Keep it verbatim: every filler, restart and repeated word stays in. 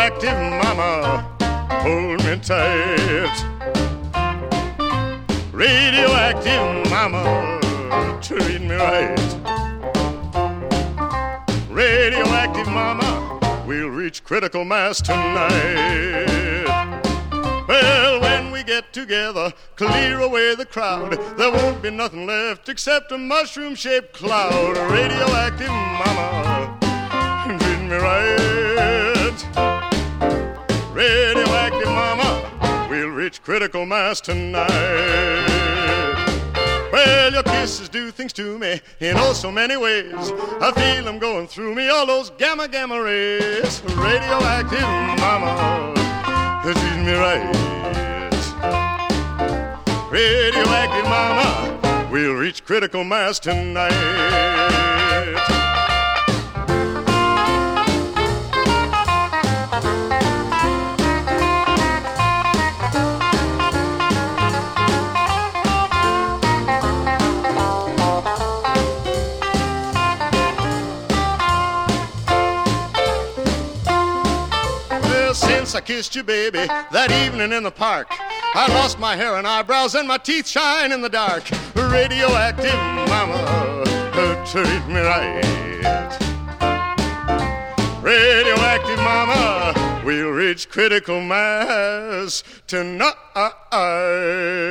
Radioactive mama, hold me tight. Radioactive mama, treat me right. Radioactive mama, we'll reach critical mass tonight. Well, when we get together, clear away the crowd, there won't be nothing left except a mushroom-shaped cloud. Radioactive mama, treat me right. Radioactive mama, we'll reach critical mass tonight. Well, your kisses do things to me in oh so many ways. I feel them going through me, all those gamma gamma rays. Radioactive mama, treat me right. Radioactive mama, we'll reach critical mass tonight. Since I kissed you, baby, that evening in the park, I lost my hair and eyebrows and my teeth shine in the dark. Radioactive mama, treat me right. Radioactive mama, we'll reach critical mass tonight.